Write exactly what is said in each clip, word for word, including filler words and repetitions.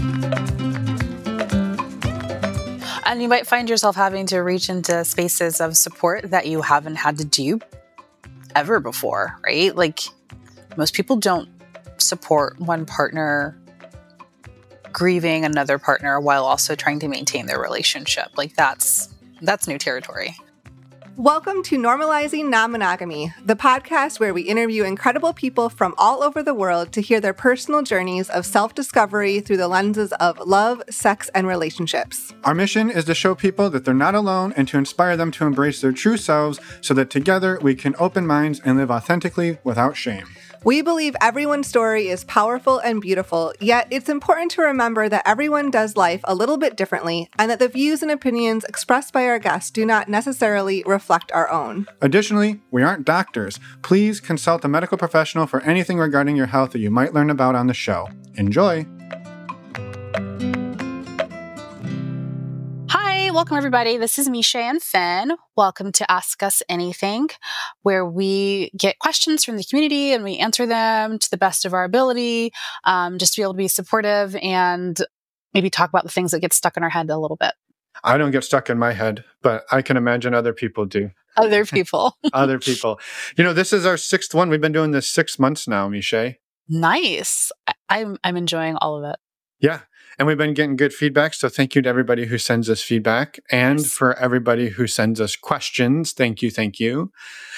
And you might find yourself having to reach into spaces of support that you haven't had to do ever before, right? Like most people don't support one partner grieving another partner while also trying to maintain their relationship. Like that's that's new territory. Welcome to Normalizing Non-Monogamy, the podcast where we interview incredible people from all over the world to hear their personal journeys of self-discovery through the lenses of love, sex, and relationships. Our mission is to show people that they're not alone and to inspire them to embrace their true selves so that together we can open minds and live authentically without shame. We believe everyone's story is powerful and beautiful, yet it's important to remember that everyone does life a little bit differently and that the views and opinions expressed by our guests do not necessarily reflect our own. Additionally, we aren't doctors. Please consult a medical professional for anything regarding your health that you might learn about on the show. Enjoy! Welcome, everybody. This is Misha and Finn. Welcome to Ask Us Anything, where we get questions from the community and we answer them to the best of our ability, um, just to be able to be supportive and maybe talk about the things that get stuck in our head a little bit. I don't get stuck in my head, but I can imagine other people do. Other people. Other people. You know, this is our sixth one. We've been doing this six months now, Misha. Nice. I- I'm I'm enjoying all of it. Yeah. And we've been getting good feedback. So thank you to everybody who sends us feedback and Yes. for everybody who sends us questions. Thank you. Thank you.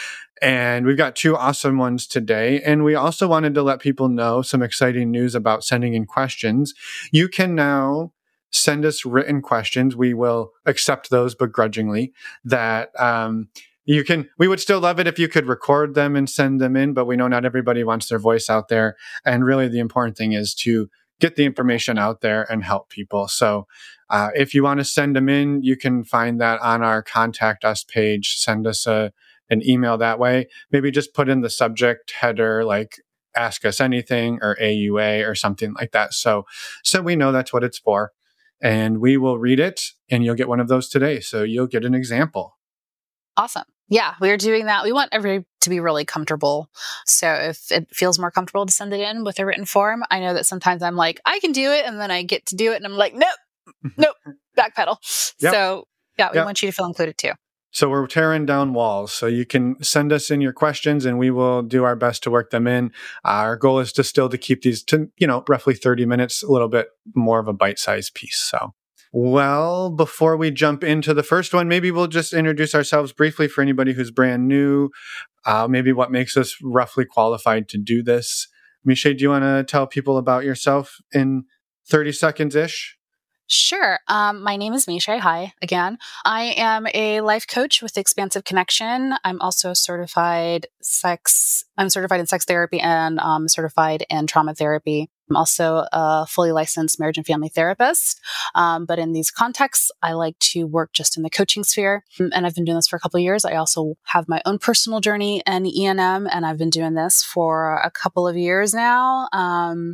And we've got two awesome ones today. And we also wanted to let people know some exciting news about sending in questions. You can now send us written questions. We will accept those begrudgingly. That, um, You can, we would still love it if you could record them and send them in, but we know not everybody wants their voice out there. And really the important thing is to get the information out there and help people. So uh, if you want to send them in, you can find that on our Contact Us page. Send us a an email that way. Maybe just put in the subject header, like Ask Us Anything or A U A or something like that. So, so we know that's what it's for. And we will read it and you'll get one of those today. So you'll get an example. Awesome. Yeah, we're doing that. We want everybody to be really comfortable. So if it feels more comfortable to send it in with a written form, I know that sometimes I'm like, I can do it. And then I get to do it. And I'm like, nope, nope, backpedal. Yep. So yeah, we Yep. want you to feel included too. So we're tearing down walls. So you can send us in your questions and we will do our best to work them in. Our goal is to still to keep these to, you know, roughly thirty minutes, a little bit more of a bite-sized piece. So. Well, before we jump into the first one, maybe we'll just introduce ourselves briefly for anybody who's brand new, uh, maybe what makes us roughly qualified to do this. Misha, do you want to tell people about yourself in thirty seconds-ish? Sure. Um, my name is Misha. Hi again. I am a life coach with Expansive Connection. I'm also certified sex. I'm certified in sex therapy and um, certified in trauma therapy. I'm also a fully licensed marriage and family therapist. Um, but in these contexts, I like to work just in the coaching sphere. And I've been doing this for a couple of years. I also have my own personal journey in E and M, and I've been doing this for a couple of years now. Um,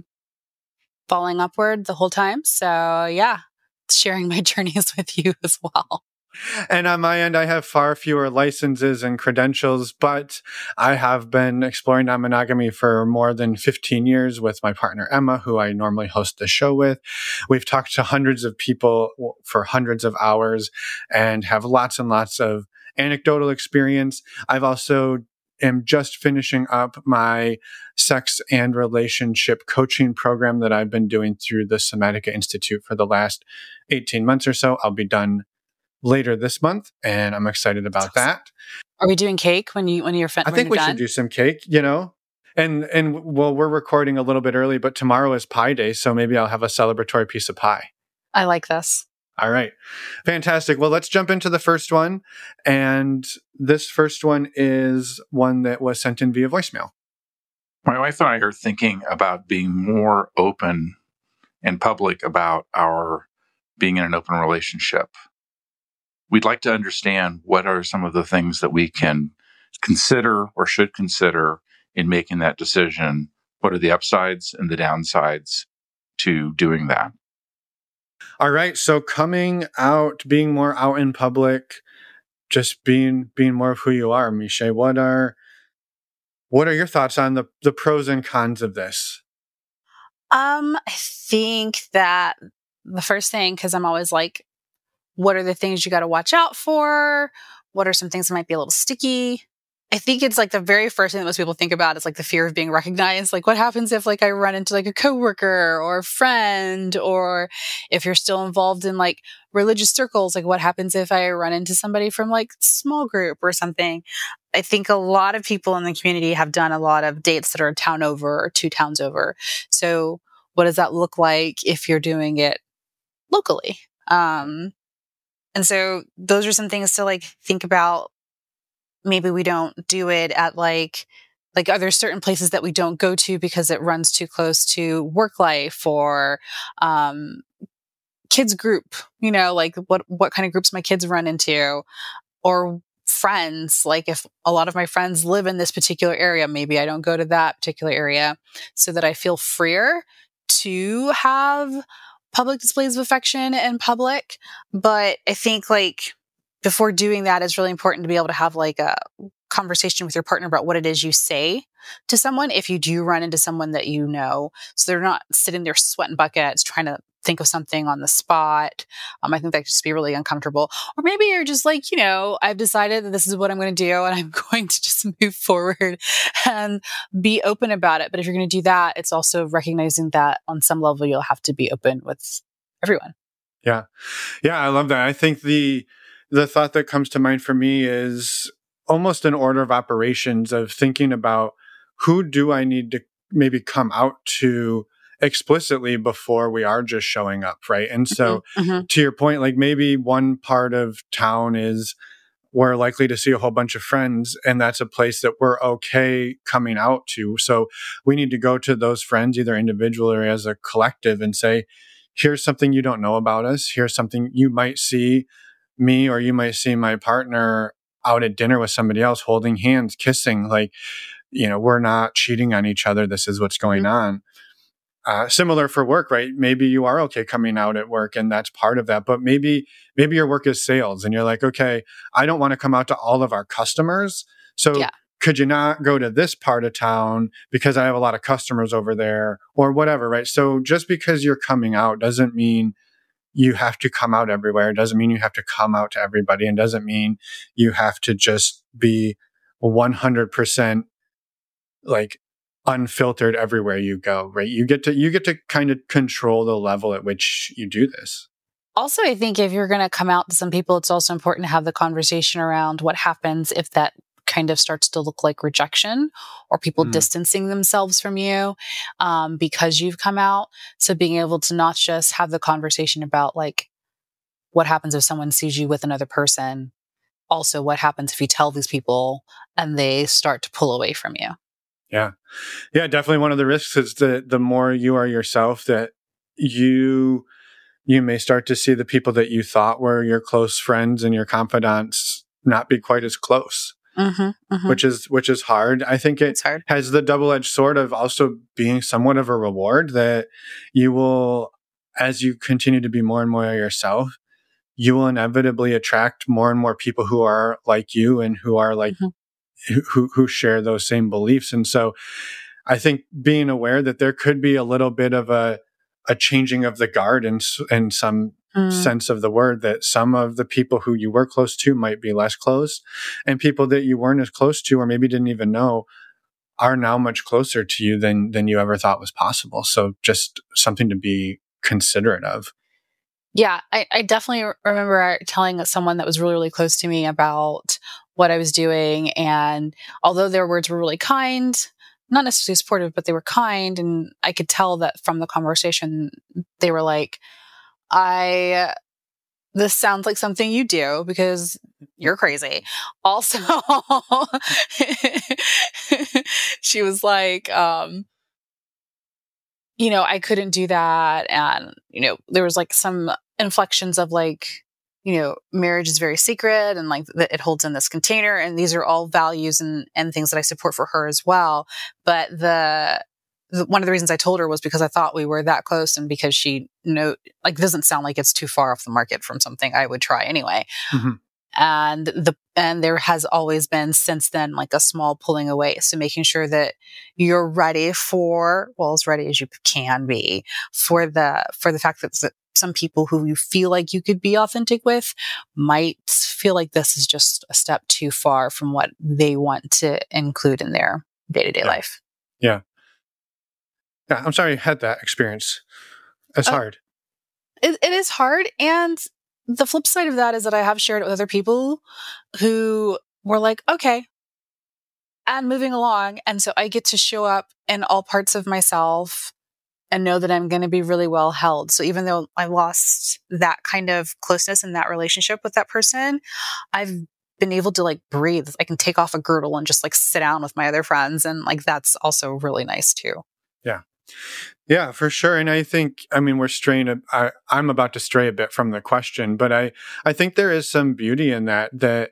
falling upward the whole time. So yeah, sharing my journeys with you as well. And on my end, I have far fewer licenses and credentials, but I have been exploring non-monogamy for more than fifteen years with my partner, Emma, who I normally host the show with. We've talked to hundreds of people for hundreds of hours and have lots and lots of anecdotal experience. I've also am just finishing up my sex and relationship coaching program that I've been doing through the Somatica Institute for the last eighteen months or so. I'll be done later this month, and I'm excited about Awesome. that. Are we doing cake when you when you're fin- I when think you're we done? should do some cake, you know? And, and well, we're recording a little bit early, but tomorrow is Pie Day, so maybe I'll have a celebratory piece of pie. I like this. All right. Fantastic. Well, let's jump into the first one. And this first one is one that was sent in via voicemail. My wife and I are thinking about being more open and public about our being in an open relationship. We'd like to understand what are some of the things that we can consider or should consider in making that decision. What are the upsides and the downsides to doing that? All right. So coming out, being more out in public, just being being more of who you are, Misha. What are what are your thoughts on the, the pros and cons of this? Um, I think that the first thing, because I'm always like, what are the things you got to watch out for? What are some things that might be a little sticky? I think it's like the very first thing that most people think about is like the fear of being recognized. Like, what happens if like I run into like a coworker or a friend, or if you're still involved in like religious circles, like what happens if I run into somebody from like small group or something? I think a lot of people in the community have done a lot of dates that are a town over or two towns over. So what does that look like if you're doing it locally? Um, and so those are some things to like think about. Maybe we don't do it at like, like are there certain places that we don't go to because it runs too close to work life or, um, kids group, you know, like what, what kind of groups my kids run into, or friends. Like if a lot of my friends live in this particular area, maybe I don't go to that particular area so that I feel freer to have public displays of affection in public. But I think like, before doing that, it's really important to be able to have like a conversation with your partner about what it is you say to someone if you do run into someone that you know. So they're not sitting there sweating buckets trying to think of something on the spot. Um, I think that could just be really uncomfortable. Or maybe you're just like, you know, I've decided that this is what I'm going to do and I'm going to just move forward and be open about it. But if you're going to do that, it's also recognizing that on some level, you'll have to be open with everyone. Yeah. Yeah, I love that. I think the The thought that comes to mind for me is almost an order of operations of thinking about who do I need to maybe come out to explicitly before we are just showing up, right? And so Mm-hmm. to your point, like maybe one part of town is we're likely to see a whole bunch of friends, and that's a place that we're okay coming out to. So we need to go to those friends, either individually or as a collective, and say, here's something you don't know about us. Here's something you might see me or you might see my partner out at dinner with somebody else holding hands, kissing, like, you know, we're not cheating on each other. This is what's going Mm-hmm. on. Uh, similar for work, right? Maybe you are okay coming out at work and that's part of that, but maybe, maybe your work is sales and you're like, okay, I don't want to come out to all of our customers. So Yeah. could you not go to this part of town because I have a lot of customers over there or whatever, right? So just because you're coming out doesn't mean you have to come out everywhere. It doesn't mean you have to come out to everybody, and doesn't mean you have to just be one hundred percent like unfiltered everywhere you go, right? You get to, you get to kind of control the level at which you do this. Also, I think if you're going to come out to some people, it's also important to have the conversation around what happens if that kind of starts to look like rejection or people Mm. distancing themselves from you um, because you've come out. So being able to not just have the conversation about like what happens if someone sees you with another person, also what happens if you tell these people and they start to pull away from you. Yeah. Yeah, definitely one of the risks is that the more you are yourself, that you you may start to see the people that you thought were your close friends and your confidants not be quite as close. Mm-hmm, mm-hmm. Which is which is hard. I think it It's hard. has the double-edged sword of also being somewhat of a reward that you will, as you continue to be more and more yourself, you will inevitably attract more and more people who are like you and who are like Mm-hmm. who who share those same beliefs. And so I think being aware that there could be a little bit of a a changing of the guard in in some Mm. sense of the word, that some of the people who you were close to might be less close, and people that you weren't as close to or maybe didn't even know are now much closer to you than than you ever thought was possible. So just something to be considerate of. Yeah, I, I definitely remember telling someone that was really, really close to me about what I was doing. And although their words were really kind, not necessarily supportive, but they were kind. And I could tell that from the conversation, they were like, I, this sounds like something you do because you're crazy. Also, she was like, um, you know, I couldn't do that. And, you know, there was like some inflections of like, you know, marriage is very sacred and like that it holds in this container. And these are all values and, and things that I support for her as well. But the, the, one of the reasons I told her was because I thought we were that close and because she know, like, doesn't sound like it's too far off the market from something I would try anyway. Mm-hmm. and the and there has always been since then like a small pulling away. So making sure that you're ready for, well, as ready as you can be for the for the fact that some people who you feel like you could be authentic with might feel like this is just a step too far from what they want to include in their day-to-day yeah. life. Yeah. Yeah. I'm sorry you had that experience. It's uh, hard. It, it is hard. And the flip side of that is that I have shared it with other people who were like, okay, and moving along. And so I get to show up in all parts of myself and know that I'm going to be really well held. So even though I lost that kind of closeness in that relationship with that person, I've been able to like breathe. I can take off a girdle and just like sit down with my other friends. And like, that's also really nice too. Yeah. Yeah, for sure. And I think, I mean, we're straying, a, I, I'm about to stray a bit from the question, but I, I think there is some beauty in that, that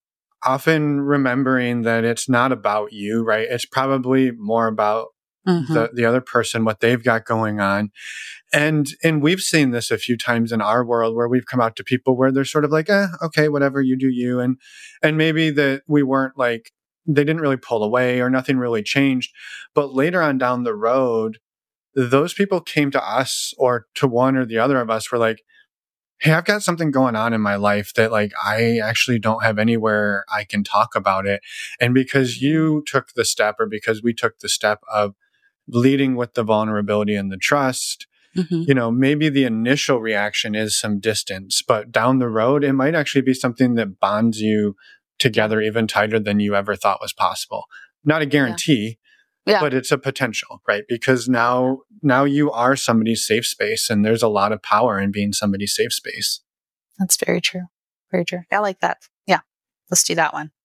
often remembering that it's not about you, right? It's probably more about mm-hmm. the, the other person, what they've got going on. And, and we've seen this a few times in our world where we've come out to people where they're sort of like, eh, okay, whatever, you do you. And, and maybe that we weren't like, they didn't really pull away or nothing really changed. But later on down the road, those people came to us or to one or the other of us were like, hey, I've got something going on in my life that like, I actually don't have anywhere I can talk about it. And because you took the step or because we took the step of leading with the vulnerability and the trust, mm-hmm. you know, maybe the initial reaction is some distance, but down the road, it might actually be something that bonds you together even tighter than you ever thought was possible. Not a guarantee. Yeah. Yeah. But it's a potential, right? Because now, now you are somebody's safe space, and there's a lot of power in being somebody's safe space. That's very true. Very true. I like that. Yeah. Let's do that one.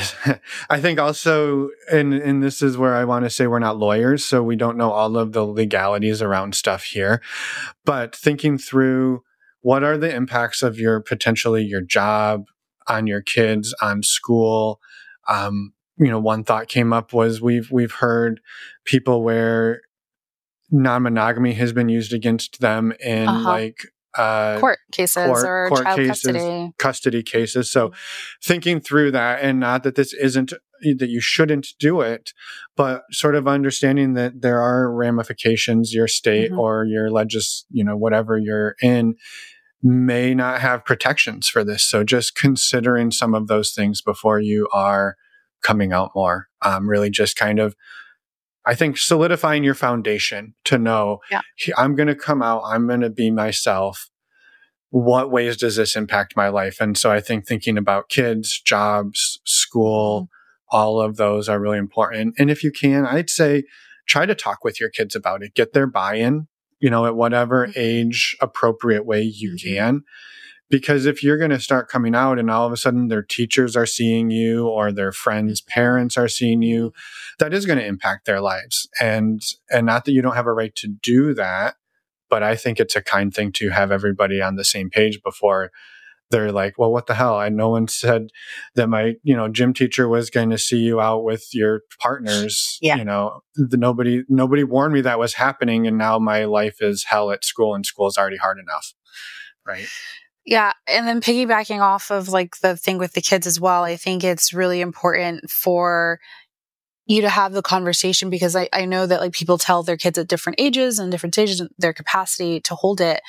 I think also, and, and this is where I want to say we're not lawyers, so we don't know all of the legalities around stuff here, but thinking through what are the impacts of your potentially your job on your kids, on school, um, you know, one thought came up was we've we've heard people where non-monogamy has been used against them in uh-huh. like uh, court cases court, or court child cases, custody. custody cases. So mm-hmm. thinking through that, and not that this isn't that you shouldn't do it, but sort of understanding that there are ramifications. Your state mm-hmm. or your legis, you know, whatever you're in, may not have protections for this. So just considering some of those things before you are coming out more, um, really just kind of, I think, solidifying your foundation to know, yeah. I'm going to come out, I'm going to be myself. What ways does this impact my life? And so I think thinking about kids, jobs, school, mm-hmm. all of those are really important. And if you can, I'd say try to talk with your kids about it, get their buy-in, you know, at whatever mm-hmm. age appropriate way you mm-hmm. can. Because if you're going to start coming out and all of a sudden their teachers are seeing you or their friends' parents are seeing you, that is going to impact their lives. And, and not that you don't have a right to do that, but I think it's a kind thing to have everybody on the same page before they're like, well, what the hell? I, no one said that my, you know, gym teacher was going to see you out with your partners. Yeah. You know, the, nobody, nobody warned me that was happening. And now my life is hell at school, and school is already hard enough. Right. Yeah. And then piggybacking off of like the thing with the kids as well, I think it's really important for you to have the conversation, because I, I know that like people tell their kids at different ages and different stages their capacity to hold it.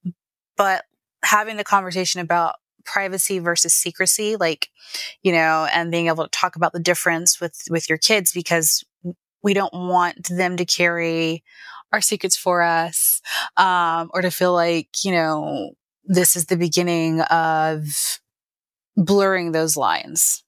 But having the conversation about privacy versus secrecy, like, you know, and being able to talk about the difference with, with your kids, because we don't want them to carry our secrets for us, um, or to feel like, you know, this is the beginning of blurring those lines.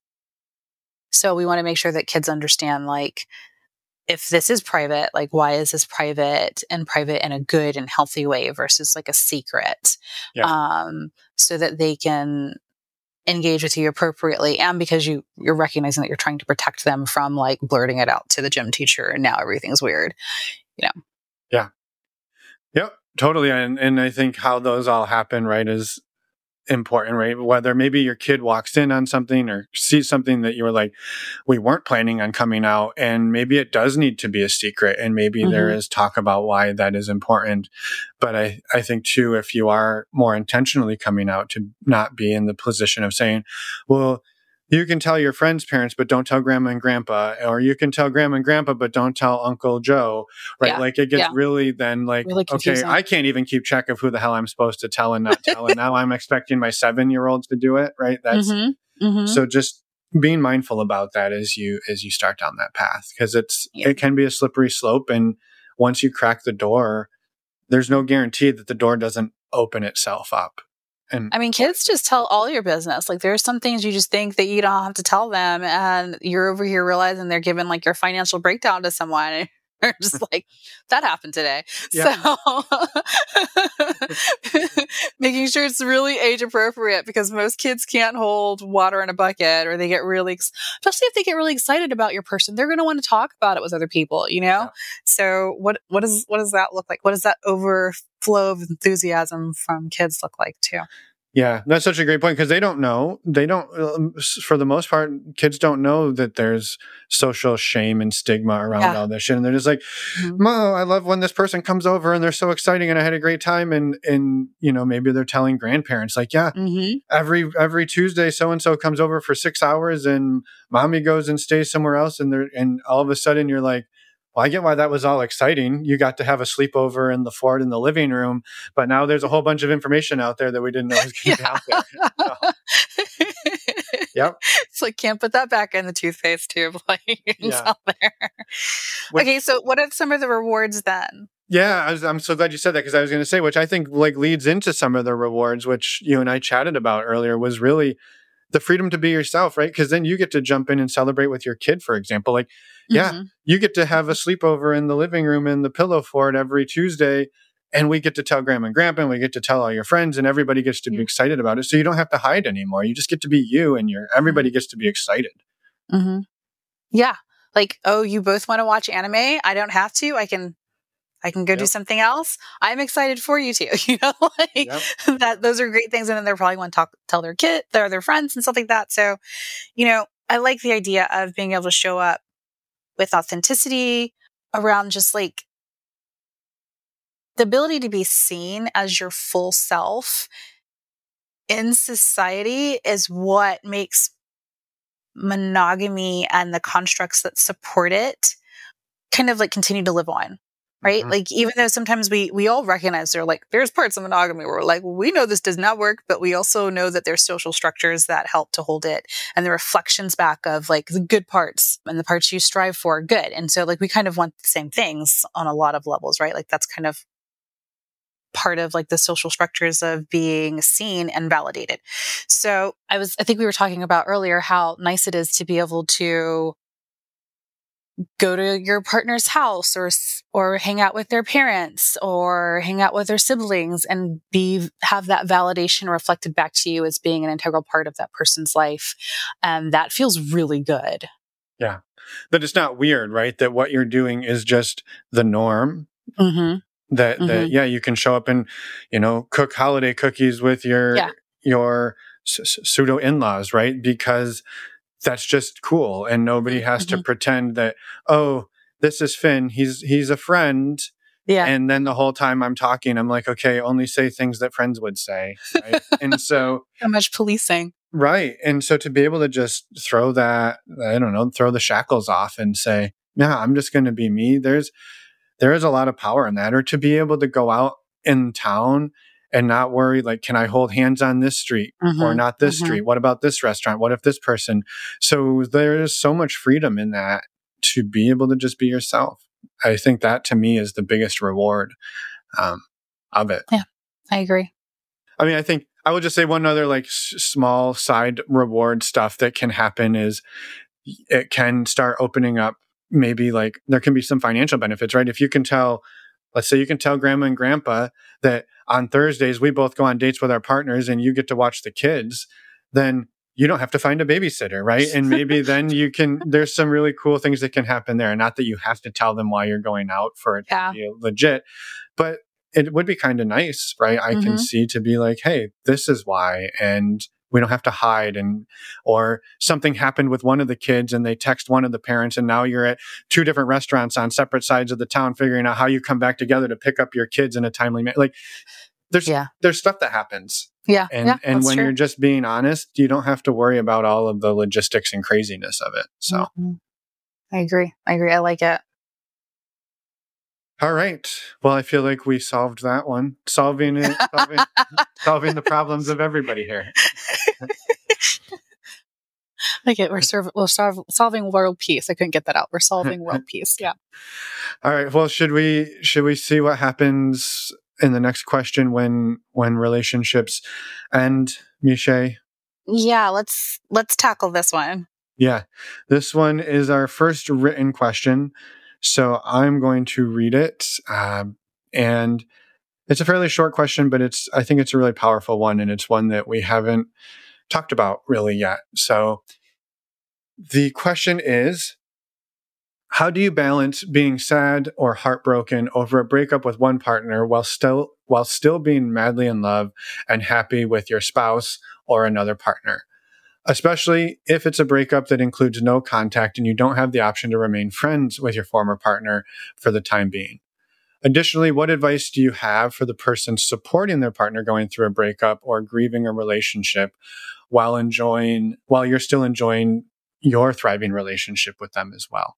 So we want to make sure that kids understand, like, if this is private, like, why is this private, and private in a good and healthy way versus like a secret, yeah. um, so that they can engage with you appropriately. And because you, you're recognizing that you're trying to protect them from like blurting it out to the gym teacher and now everything's weird, you know? Yeah. Yep. Totally. And and I think how those all happen, right, is important, right? Whether maybe your kid walks in on something or sees something that you were like, we weren't planning on coming out, and maybe it does need to be a secret, and maybe mm-hmm. there is talk about why that is important. But I, I think too, if you are more intentionally coming out, to not be in the position of saying, well, you can tell your friends' parents, but don't tell grandma and grandpa, or you can tell grandma and grandpa, but don't tell Uncle Joe, right? Yeah. Like it gets yeah. really then like, really okay, I can't even keep track of who the hell I'm supposed to tell and not tell. And now I'm expecting my seven-year-olds to do it, right? That's mm-hmm. Mm-hmm. So just being mindful about that as you, as you start down that path, because it's, yeah. it can be a slippery slope. And once you crack the door, there's no guarantee that the door doesn't open itself up. And I mean, kids just tell all your business. Like, there's some things you just think that you don't have to tell them, and you're over here realizing they're giving like your financial breakdown to someone, and you're just like, that happened today. Yeah. So making sure it's really age appropriate, because most kids can't hold water in a bucket, or they get really, ex- especially if they get really excited about your person, they're going to want to talk about it with other people, you know? Yeah. So what, what does, what does that look like? What does that overflow of enthusiasm from kids look like too? Yeah, that's such a great point, because they don't know. They don't, um, for the most part, kids don't know that there's social shame and stigma around yeah. all this shit. And they're just like, mm-hmm. Mo, I love when this person comes over and they're so exciting and I had a great time. And, and you know, maybe they're telling grandparents like, yeah, mm-hmm. every every Tuesday, so-and-so comes over for six hours and mommy goes and stays somewhere else. And they're, and all of a sudden you're like, well, I get why that was all exciting. You got to have a sleepover in the fort in the living room, but now there's a whole bunch of information out there that we didn't know was going to yeah. be out there. So. Yep. It's like, can't put that back in the toothpaste tube. Like, it's yeah. out there. Which, okay, so what are some of the rewards then? Yeah, I was, I'm so glad you said that, because I was going to say, which I think like leads into some of the rewards, which you and I chatted about earlier, was really the freedom to be yourself, right? Because then you get to jump in and celebrate with your kid, for example. Like, yeah, mm-hmm. you get to have a sleepover in the living room in the pillow fort every Tuesday, and we get to tell grandma and grandpa, and we get to tell all your friends, and everybody gets to be excited about it. So you don't have to hide anymore. You just get to be you, and you're, everybody gets to be excited. Mm-hmm. Yeah. Like, oh, you both want to watch anime? I don't have to. I can I can go yep. do something else. I'm excited for you too. You know, like yep. that, those are great things. And then they're probably want to talk, tell their kid, their, their friends and stuff like that. So, you know, I like the idea of being able to show up with authenticity around just like the ability to be seen as your full self in society is what makes monogamy and the constructs that support it kind of like continue to live on. Right? Mm-hmm. Like, even though sometimes we, we all recognize they're like, there's parts of monogamy where we're like, well, we know this does not work, but we also know that there's social structures that help to hold it. And the reflections back of like the good parts and the parts you strive for are good. And so like, we kind of want the same things on a lot of levels, right? Like that's kind of part of like the social structures of being seen and validated. So I was, I think we were talking about earlier how nice it is to be able to go to your partner's house or or hang out with their parents or hang out with their siblings and be have that validation reflected back to you as being an integral part of that person's life. And that feels really good. Yeah. That it's not weird, right? That what you're doing is just the norm. Mm-hmm. That, mm-hmm. that, yeah, you can show up and, you know, cook holiday cookies with your, yeah. your s- pseudo in-laws, right? Because that's just cool. And nobody has mm-hmm. to pretend that, oh, this is Finn. He's, he's a friend. Yeah. And then the whole time I'm talking, I'm like, okay, only say things that friends would say. Right? And so. How much policing. Right. And so to be able to just throw that, I don't know, throw the shackles off and say, yeah, I'm just going to be me. There's, there is a lot of power in that. Or to be able to go out in town and not worry, like, can I hold hands on this street mm-hmm. or not this mm-hmm. street? What about this restaurant? What if this person? So there is so much freedom in that to be able to just be yourself. I think that to me is the biggest reward um, of it. Yeah, I agree. I mean, I think I will just say one other like s- small side reward stuff that can happen is it can start opening up. Maybe like there can be some financial benefits, right? If you can tell, let's say you can tell grandma and grandpa that on Thursdays, we both go on dates with our partners and you get to watch the kids, then you don't have to find a babysitter, right? And maybe then you can, there's some really cool things that can happen there. Not that you have to tell them why you're going out for it yeah. to be legit, but it would be kind of nice, right? I mm-hmm. can see to be like, hey, this is why. And we don't have to hide. And, or something happened with one of the kids and they text one of the parents and now you're at two different restaurants on separate sides of the town, figuring out how you come back together to pick up your kids in a timely manner. Like there's, yeah. there's stuff that happens. Yeah. And, yeah, and when true. you're just being honest, you don't have to worry about all of the logistics and craziness of it. So mm-hmm. I agree. I agree. I like it. All right. Well, I feel like we solved that one. Solving it, solving, solving the problems of everybody here. Like it. We're, serv- we're solve- solving world peace. I couldn't get that out. We're solving world peace. Yeah. All right. Well, should we should we see what happens in the next question when when relationships end, Miche? Yeah. Let's let's tackle this one. Yeah. This one is our first written question. So I'm going to read it. Um, and it's a fairly short question, but it's, I think it's a really powerful one. And it's one that we haven't talked about really yet. So the question is, how do you balance being sad or heartbroken over a breakup with one partner while still, while still being madly in love and happy with your spouse or another partner? Especially if it's a breakup that includes no contact and you don't have the option to remain friends with your former partner for the time being. Additionally, what advice do you have for the person supporting their partner going through a breakup or grieving a relationship while enjoying, while you're still enjoying your thriving relationship with them as well?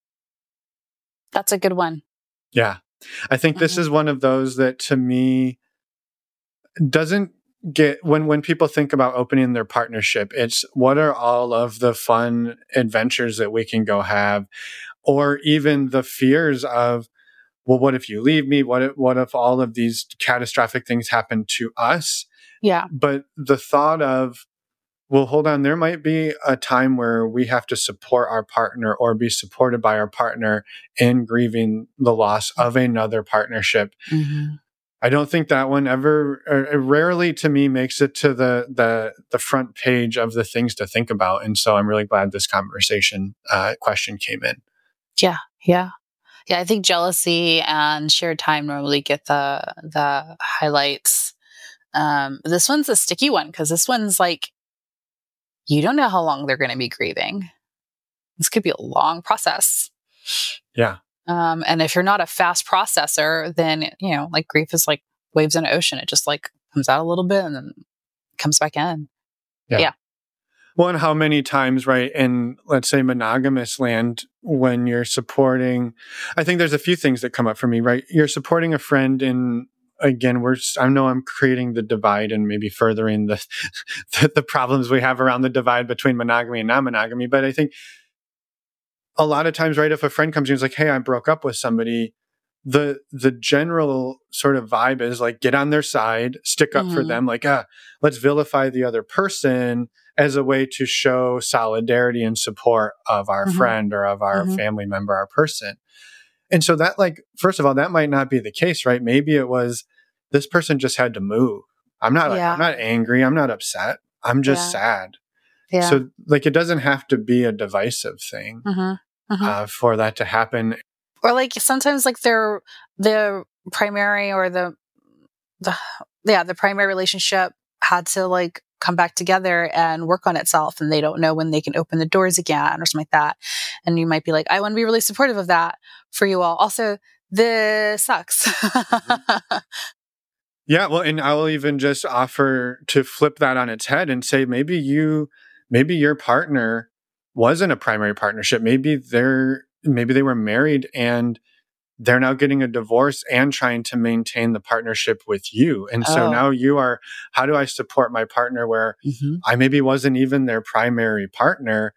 That's a good one. Yeah. I think mm-hmm. this is one of those that to me doesn't get when when people think about opening their partnership, it's what are all of the fun adventures that we can go have, or even the fears of, well, what if you leave me? What if, what if all of these catastrophic things happen to us? Yeah. But the thought of, well, hold on, there might be a time where we have to support our partner or be supported by our partner in grieving the loss of another partnership. Mm-hmm. I don't think that one ever, uh, rarely to me makes it to the, the the front page of the things to think about. And so I'm really glad this conversation uh, question came in. Yeah, yeah. Yeah, I think jealousy and shared time normally get the the highlights. Um, this one's a sticky one because this one's like, you don't know how long they're going to be grieving. This could be a long process. Yeah. Um, and if you're not a fast processor, then, you know, like grief is like waves in an ocean. It just like comes out a little bit and then comes back in. Yeah. yeah. Well, and how many times, right, in, let's say, monogamous land, when you're supporting, I think there's a few things that come up for me, right? You're supporting a friend in, again, we're, I know I'm creating the divide and maybe furthering the, the, the problems we have around the divide between monogamy and non-monogamy. But I think a lot of times, right, if a friend comes in and is like, hey, I broke up with somebody, the the general sort of vibe is like, get on their side, stick up mm-hmm. for them, like, ah, let's vilify the other person as a way to show solidarity and support of our mm-hmm. friend or of our mm-hmm. family member, our person. And so that, like, first of all, that might not be the case, right? Maybe it was this person just had to move. I'm not, yeah. like, I'm not angry. I'm not upset. I'm just yeah. sad. Yeah. So, like, it doesn't have to be a divisive thing. Mm-hmm. Mm-hmm. Uh, for that to happen. Or like sometimes like their the primary or the the yeah the primary relationship had to like come back together and work on itself, and they don't know when they can open the doors again or something like that. And you might be like, I want to be really supportive of that for you all. Also, this sucks. mm-hmm. Yeah, well, and I will even just offer to flip that on its head and say maybe you maybe your partner wasn't a primary partnership. Maybe they're, maybe they were married and they're now getting a divorce and trying to maintain the partnership with you. And so oh. now you are, how do I support my partner where mm-hmm. I maybe wasn't even their primary partner,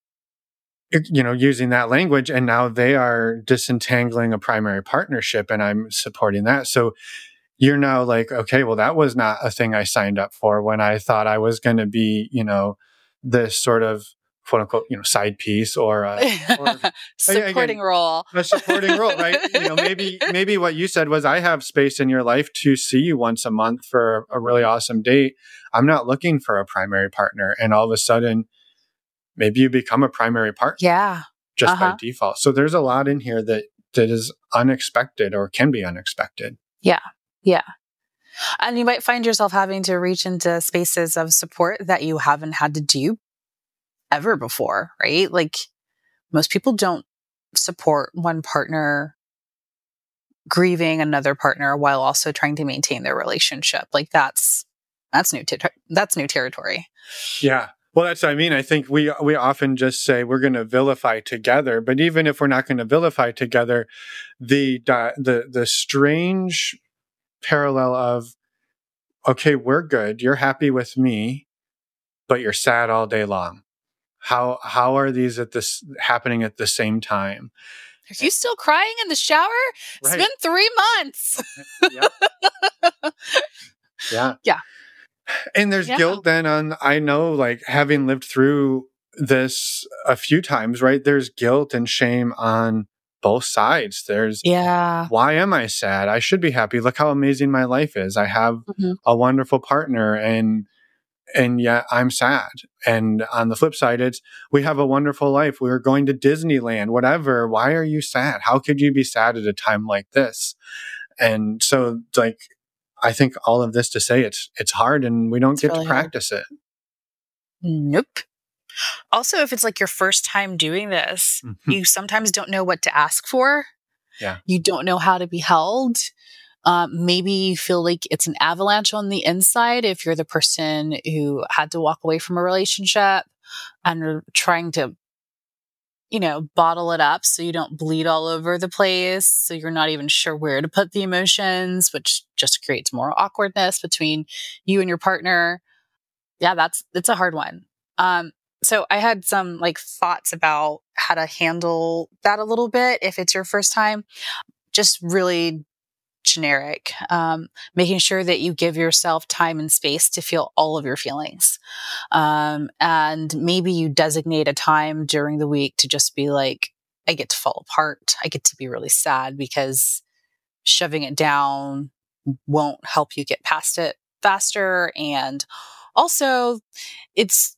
you know, using that language. And now they are disentangling a primary partnership and I'm supporting that. So you're now like, okay, well, that was not a thing I signed up for when I thought I was going to be, you know, this sort of quote unquote, you know, side piece or, a, or supporting again, role, a supporting role, right? You know, maybe, maybe what you said was I have space in your life to see you once a month for a really awesome date. I'm not looking for a primary partner. And all of a sudden, maybe you become a primary partner. Yeah. Just uh-huh. by default. So there's a lot in here that, that is unexpected or can be unexpected. Yeah. Yeah. And you might find yourself having to reach into spaces of support that you haven't had to do ever before, right? Like most people don't support one partner grieving another partner while also trying to maintain their relationship. Like that's that's new ter- that's new territory. Yeah. Well, that's what I mean. I think we we often just say we're going to vilify together, but even if we're not going to vilify together, the the the strange parallel of, okay, we're good, you're happy with me, but you're sad all day long. How how are these at this happening at the same time? Are you still crying in the shower? Right. It's been three months. Yep. Yeah. Yeah. And there's Yeah. guilt then on, I know, like having lived through this a few times, right? There's guilt and shame on both sides. There's, Yeah. why am I sad? I should be happy. Look how amazing my life is. I have Mm-hmm. a wonderful partner, and and yet I'm sad. And on the flip side, it's, we have a wonderful life. We're going to Disneyland, whatever. Why are you sad? How could you be sad at a time like this? And so, like, I think all of this to say it's it's hard, and we don't It's get really to hard. practice it. Nope. Also, if it's like your first time doing this, Mhm. you sometimes don't know what to ask for. Yeah. You don't know how to be held. Um, maybe you feel like it's an avalanche on the inside if you're the person who had to walk away from a relationship and are trying to, you know, bottle it up so you don't bleed all over the place. So you're not even sure where to put the emotions, which just creates more awkwardness between you and your partner. Yeah, that's, it's a hard one. Um, so I had some like thoughts about how to handle that a little bit if it's your first time. Just really generic, um, making sure that you give yourself time and space to feel all of your feelings. Um, and maybe you designate a time during the week to just be like, I get to fall apart. I get to be really sad, because shoving it down won't help you get past it faster. And also, it's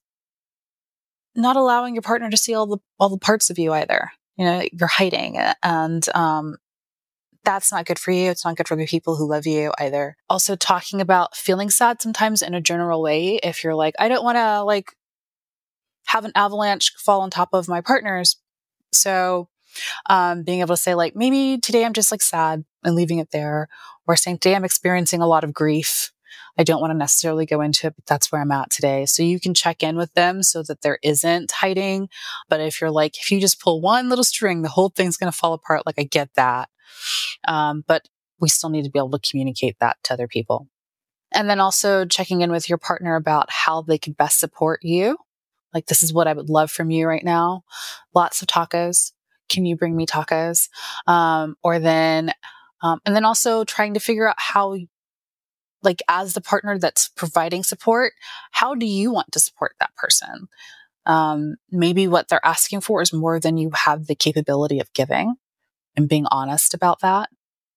not allowing your partner to see all the all the parts of you either. You know, you're hiding, and um, that's not good for you. It's not good for the people who love you either. Also, talking about feeling sad sometimes in a general way. If you're like, I don't want to like have an avalanche fall on top of my partners, so um, being able to say like, maybe today I'm just like sad and leaving it there, or saying today I'm experiencing a lot of grief. I don't want to necessarily go into it, but that's where I'm at today. So you can check in with them so that there isn't hiding. But if you're like, if you just pull one little string, the whole thing's going to fall apart. Like, I get that. Um, but we still need to be able to communicate that to other people. And then also checking in with your partner about how they could best support you. Like, this is what I would love from you right now. Lots of tacos. Can you bring me tacos? Um, or then, um, and then also trying to figure out how, like, as the partner that's providing support, how do you want to support that person? Um, maybe what they're asking for is more than you have the capability of giving, and being honest about that.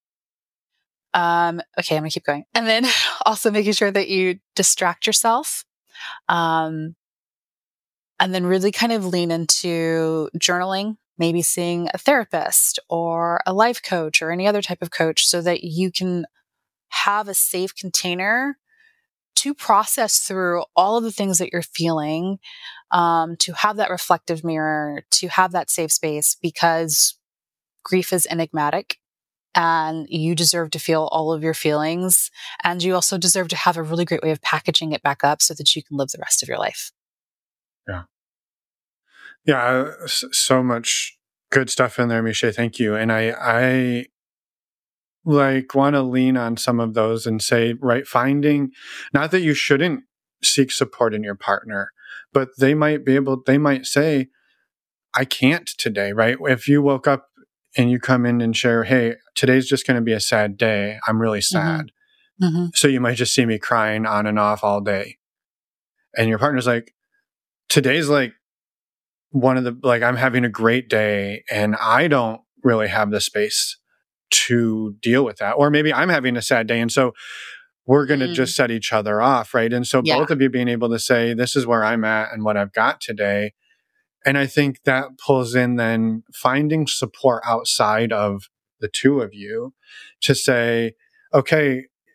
Um, okay, I'm gonna keep going. And then also making sure that you distract yourself. Um, and then really kind of lean into journaling, maybe seeing a therapist or a life coach or any other type of coach, so that you can have a safe container to process through all of the things that you're feeling, um, to have that reflective mirror, to have that safe space, because grief is enigmatic and you deserve to feel all of your feelings. And you also deserve to have a really great way of packaging it back up so that you can live the rest of your life. Yeah. Yeah. So much good stuff in there, Misha. Thank you. And I, I like want to lean on some of those and say, right, finding, not that you shouldn't seek support in your partner, but they might be able, they might say, I can't today, right? If you woke up and you come in and share, hey, today's just going to be a sad day. I'm really sad. Mm-hmm. Mm-hmm. So you might just see me crying on and off all day. And your partner's like, today's like one of the, like, I'm having a great day and I don't really have the space to deal with that. Or maybe I'm having a sad day. And so we're going to mm. just set each other off, right? And so yeah. both of you being able to say, this is where I'm at and what I've got today. And I think that pulls in then finding support outside of the two of you to say, okay,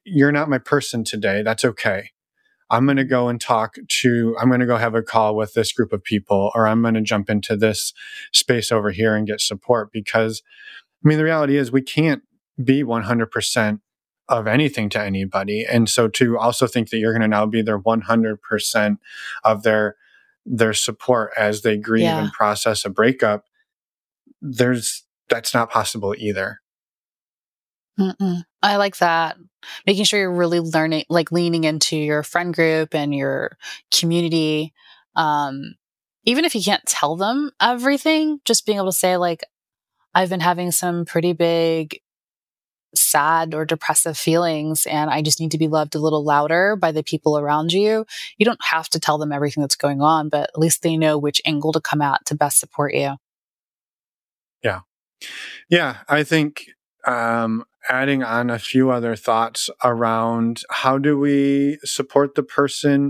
you're not my person today. That's okay. I'm going to go and talk to, I'm going to go have a call with this group of people, or I'm going to jump into this space over here and get support. Because, I mean, the reality is we can't be one hundred percent of anything to anybody. And so to also think that you're going to now be their one hundred percent of their, their support as they grieve Yeah. and process a breakup, there's, that's not possible either. Mm-mm. I like that. Making sure you're really learning, like leaning into your friend group and your community. Um, even if you can't tell them everything, just being able to say, like, I've been having some pretty big sad or depressive feelings, and I just need to be loved a little louder by the people around you. You don't have to tell them everything that's going on, but at least they know which angle to come at to best support you. Yeah. Yeah. I think, um, adding on a few other thoughts around how do we support the person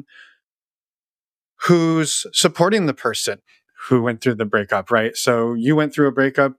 who's supporting the person who went through the breakup, right? So you went through a breakup,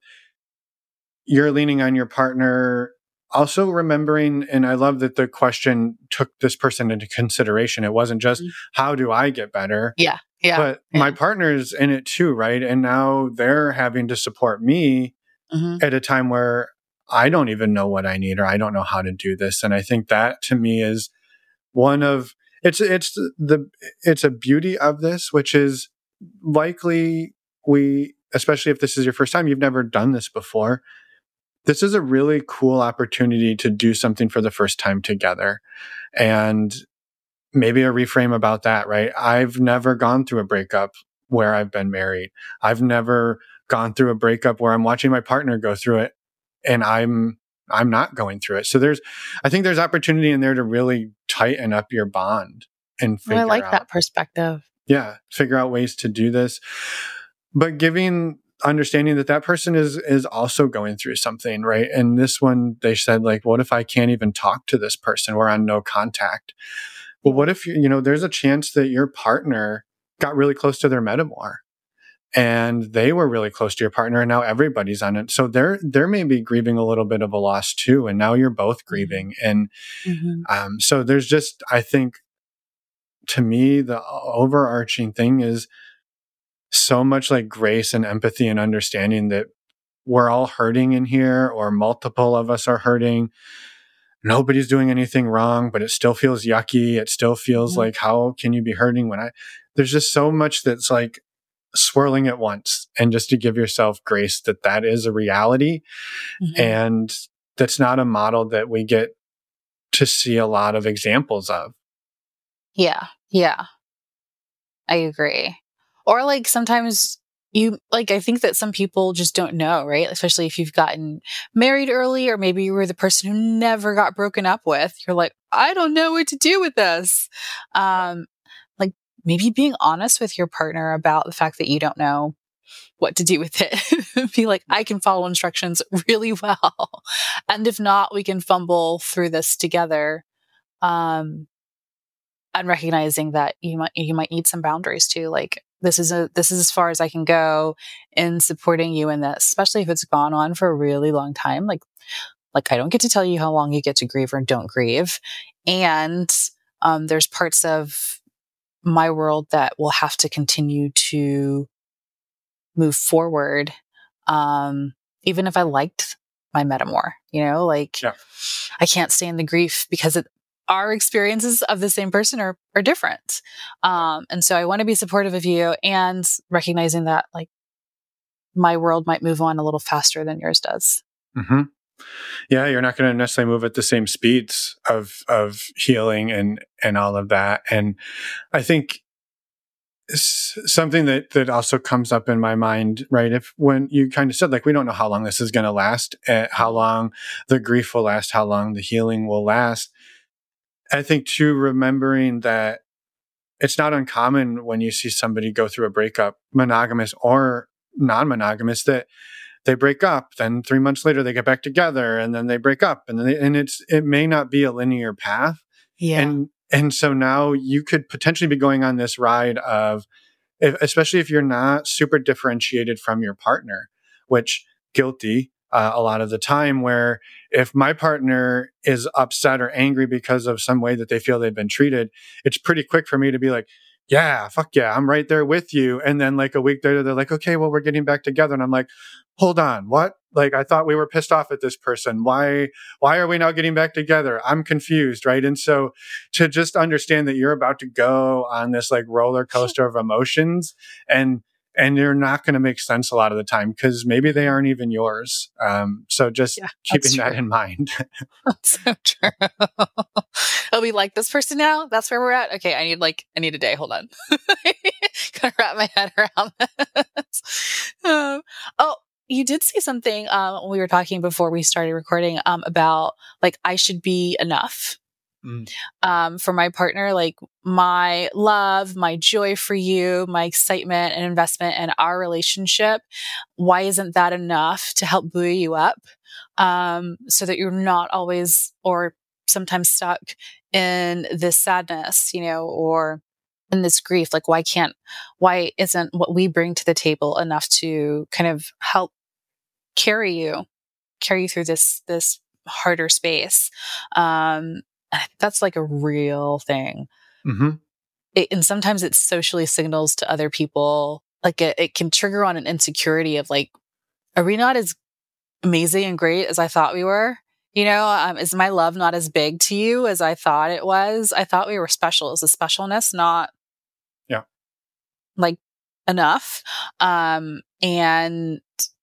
you're leaning on your partner, also remembering, and I love that the question took this person into consideration. It wasn't just, mm-hmm. how do I get better? Yeah. Yeah. But yeah. my partner's in it too, right? And now they're having to support me mm-hmm. at a time where I don't even know what I need, or I don't know how to do this. And I think that to me is one of, it's, it's the, it's a beauty of this, which is likely we, especially if this is your first time, you've never done this before. This is a really cool opportunity to do something for the first time together. And maybe a reframe about that, right? I've never gone through a breakup where I've been married. I've never gone through a breakup where I'm watching my partner go through it and I'm, I'm not going through it. So there's, I think there's opportunity in there to really tighten up your bond and figure out. Oh, I like out, that perspective. Yeah. Figure out ways to do this, but giving understanding that that person is, is also going through something, right? And this one, they said, like, what if I can't even talk to this person? We're on no contact. Well, what if, you know, there's a chance that your partner got really close to their metamor and they were really close to your partner and now everybody's on it. So they're, they're maybe grieving a little bit of a loss too. And now you're both grieving. And mm-hmm. um, so there's just, I think, to me, the overarching thing is so much like grace and empathy and understanding that we're all hurting in here, or multiple of us are hurting. Nobody's doing anything wrong, but it still feels yucky. It still feels mm-hmm. like, how can you be hurting when I, there's just so much that's like swirling at once. And just to give yourself grace that that is a reality. Mm-hmm. And that's not a model that we get to see a lot of examples of. Yeah. Yeah. I agree. Or like sometimes you, like, I think that some people just don't know, right? Especially if you've gotten married early, or maybe you were the person who never got broken up with. You're like, I don't know what to do with this. Um, like maybe being honest with your partner about the fact that you don't know what to do with it. Be like, I can follow instructions really well. And if not, we can fumble through this together. Um, and recognizing that you might, you might need some boundaries too. Like, this is a, this is as far as I can go in supporting you in this, especially if it's gone on for a really long time. Like, like I don't get to tell you how long you get to grieve or don't grieve. And, um, there's parts of my world that will have to continue to move forward. Um, even if I liked my metamor, you know, like yeah. I can't stay in the grief because it, our experiences of the same person are, are different. Um, and so I want to be supportive of you, and recognizing that like my world might move on a little faster than yours does. Mm-hmm. Yeah. You're not going to necessarily move at the same speeds of, of healing and, and all of that. And I think something that, that also comes up in my mind, right? If when you kind of said, like, we don't know how long this is going to last, uh, how long the grief will last, how long the healing will last. I think too, remembering that it's not uncommon when you see somebody go through a breakup, monogamous or non-monogamous, that they break up, then three months later they get back together, and then they break up, and then they, and it's it may not be a linear path. Yeah. And and so now you could potentially be going on this ride of, if, especially if you're not super differentiated from your partner, which guilty. uh, a lot of the time, where if my partner is upset or angry because of some way that they feel they've been treated, it's pretty quick for me to be like, yeah, fuck yeah, I'm right there with you. And then like a week later, they're like, okay, well, we're getting back together. And I'm like, hold on, what? Like, I thought we were pissed off at this person. Why, why are we now getting back together? I'm confused, right? And so to just understand that you're about to go on this like roller coaster of emotions, and and you're not going to make sense a lot of the time because maybe they aren't even yours. Um, so just Yeah, keeping that true. in mind. That's so true. Oh, we like this person now? That's where we're at? Okay, I need like, I need a day. Hold on. Gotta wrap my head around this. Um, oh, you did say something um, when we were talking before we started recording um, about like, I should be enough. Mm. Um, for my partner, like my love, my joy for you, my excitement and investment in our relationship. Why isn't that enough to help buoy you up? Um, so that you're not always or sometimes stuck in this sadness, you know, or in this grief. Like, why can't, why isn't what we bring to the table enough to kind of help carry you, carry you through this, this harder space? Um, That's like a real thing. Mm-hmm. It, and sometimes it socially signals to other people, like it, it can trigger on an insecurity of like, are we not as amazing and great as I thought we were? You know, um, is my love not as big to you as I thought it was? I thought we were special. Is the specialness not yeah, like enough? Um, and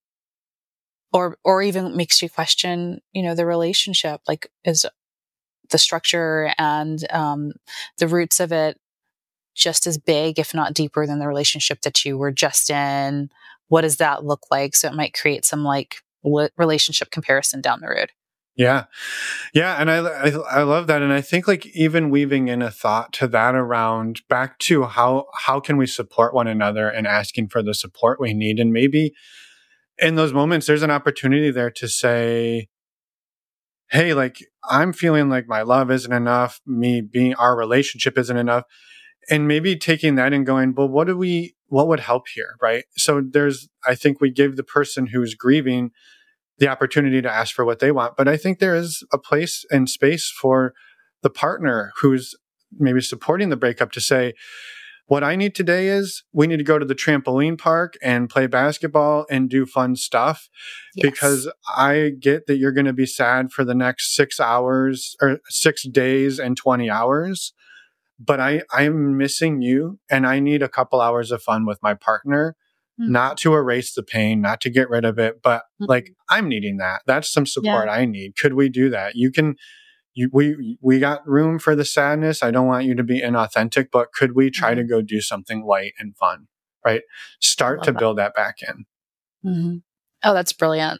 or or even makes you question, you know, the relationship. Like, is the structure and um, the roots of it just as big, if not deeper, than the relationship that you were just in? What does that look like? So it might create some like li- relationship comparison down the road. Yeah. Yeah. And I, I, I love that. And I think like even weaving in a thought to that around back to how, how can we support one another and asking for the support we need. And maybe in those moments, there's an opportunity there to say, hey, like I'm feeling like my love isn't enough. Me being, our relationship isn't enough. And maybe taking that and going, well, what do we, what would help here? Right. So there's, I think we give the person who's grieving the opportunity to ask for what they want. But I think there is a place and space for the partner who's maybe supporting the breakup to say, what I need today is we need to go to the trampoline park and play basketball and do fun stuff. Yes. Because I get that you're going to be sad for the next six hours or six days and twenty hours. But I, I'm missing you and I need a couple hours of fun with my partner. Mm-hmm. Not to erase the pain, not to get rid of it, but mm-hmm. like I'm needing that. That's some support yeah. I need. Could we do that? You can, you, we, we got room for the sadness. I don't want you to be inauthentic, but could we try mm-hmm. to go do something light and fun, right? Start to that. build that back in. Mm-hmm. Oh, that's brilliant.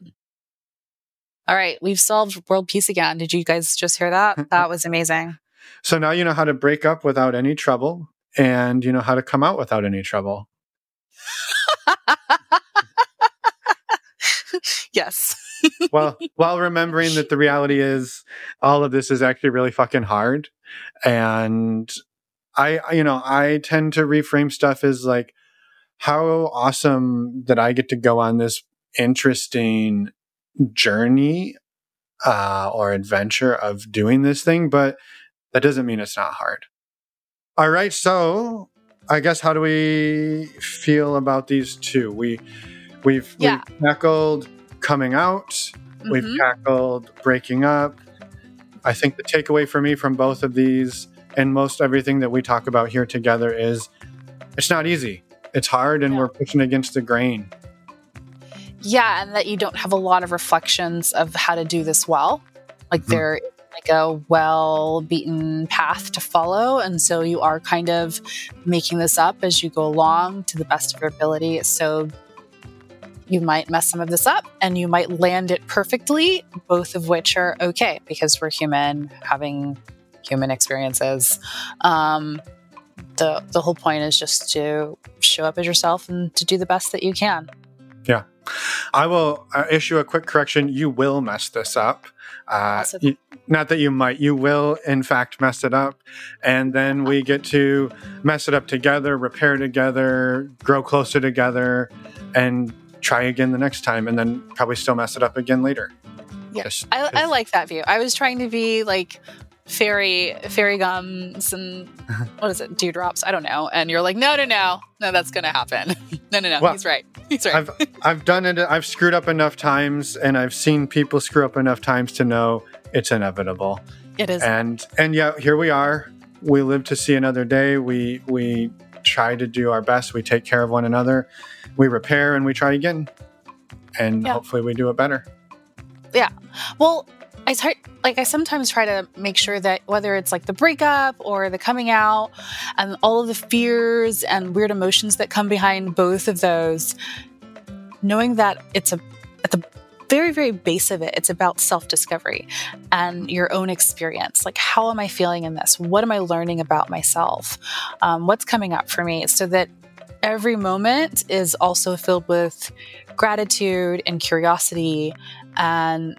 All right. We've solved world peace again. Did you guys just hear that? That was amazing. So now you know how to break up without any trouble and you know how to come out without any trouble. Yes. Well, while remembering that the reality is all of this is actually really fucking hard. And I, you know, I tend to reframe stuff as like, how awesome that I get to go on this interesting journey uh, or adventure of doing this thing. But that doesn't mean it's not hard. All right. So I guess how do we feel about these two? We, we've, yeah. we've tackled coming out. Mm-hmm. We've tackled breaking up. I think the takeaway for me from both of these and most everything that we talk about here together is it's not easy. It's hard and yeah. we're pushing against the grain. Yeah. And that you don't have a lot of reflections of how to do this well. Like mm-hmm. there like a well-beaten path to follow. And so you are kind of making this up as you go along to the best of your ability. So you might mess some of this up and you might land it perfectly, both of which are okay because we're human, having human experiences. Um, the the whole point is just to show up as yourself and to do the best that you can. Yeah. I will uh, issue a quick correction. You will mess this up. Uh, awesome. you, not that you might, you will in fact mess it up. And then we get to mess it up together, repair together, grow closer together, and try again the next time and then probably still mess it up again later. Yeah, Just, I, I like that view. I was trying to be like fairy fairy gums and what is it, dewdrops? I don't know. And you're like, no, no, no, no, that's gonna happen. no, no, no. Well, he's right. He's right. I've I've done it. I've screwed up enough times, and I've seen people screw up enough times to know it's inevitable. It is. And and yeah, here we are. We live to see another day. We we try to do our best. We take care of one another. We repair and we try again. And yeah. hopefully we do it better. Yeah. Well, I try, like I sometimes try to make sure that whether it's like the breakup or the coming out and all of the fears and weird emotions that come behind both of those, knowing that it's a at the very, very base of it, it's about self-discovery and your own experience. Like, how am I feeling in this? What am I learning about myself? Um, what's coming up for me? So that every moment is also filled with gratitude and curiosity. And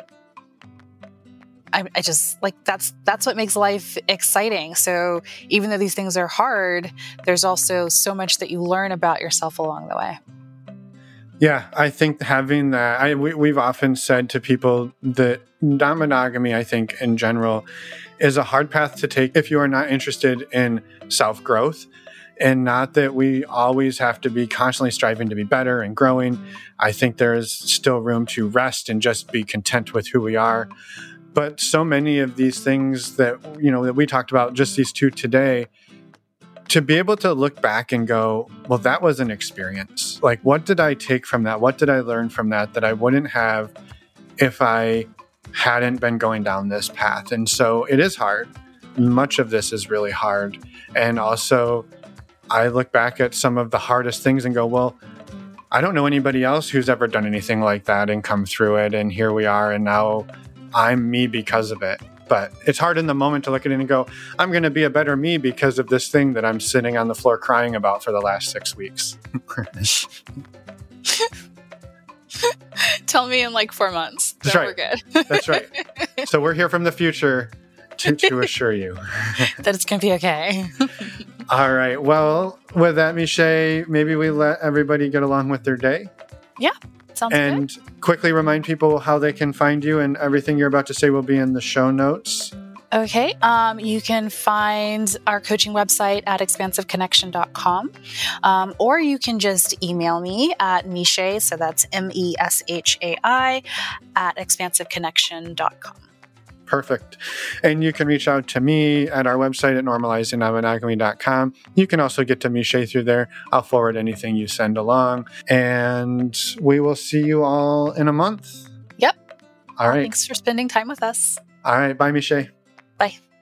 I, I just like, that's, that's what makes life exciting. So even though these things are hard, there's also so much that you learn about yourself along the way. Yeah, I think having that, I, we, we've often said to people that non-monogamy, I think in general, is a hard path to take if you are not interested in self-growth. And not that we always have to be constantly striving to be better and growing. I think there is still room to rest and just be content with who we are. But so many of these things that, you know, that we talked about, just these two today, to be able to look back and go, well, that was an experience. Like, what did I take from that? What did I learn from that that I wouldn't have if I hadn't been going down this path? And so it is hard. Much of this is really hard. And also, I look back at some of the hardest things and go, well, I don't know anybody else who's ever done anything like that and come through it. And here we are. And now I'm me because of it. But it's hard in the moment to look at it and go, I'm going to be a better me because of this thing that I'm sitting on the floor crying about for the last six weeks. Tell me in like four months. That's Then right. We're good. That's right. So we're here from the future to, to assure you that it's going to be okay. All right. Well, with that, Michelle, maybe we let everybody get along with their day. Yeah. Sounds and good. And quickly remind people how they can find you, and everything you're about to say will be in the show notes. Okay. Um, you can find our coaching website at expansive connection dot com. Um, or you can just email me at Meshai, so that's M E S H A I, at expansive connection dot com. Perfect. And you can reach out to me at our website at normalizing non monogamy dot com. You can also get to Meshai through there. I'll forward anything you send along. And we will see you all in a month. Yep. All right. Thanks for spending time with us. All right. Bye, Meshai. Bye.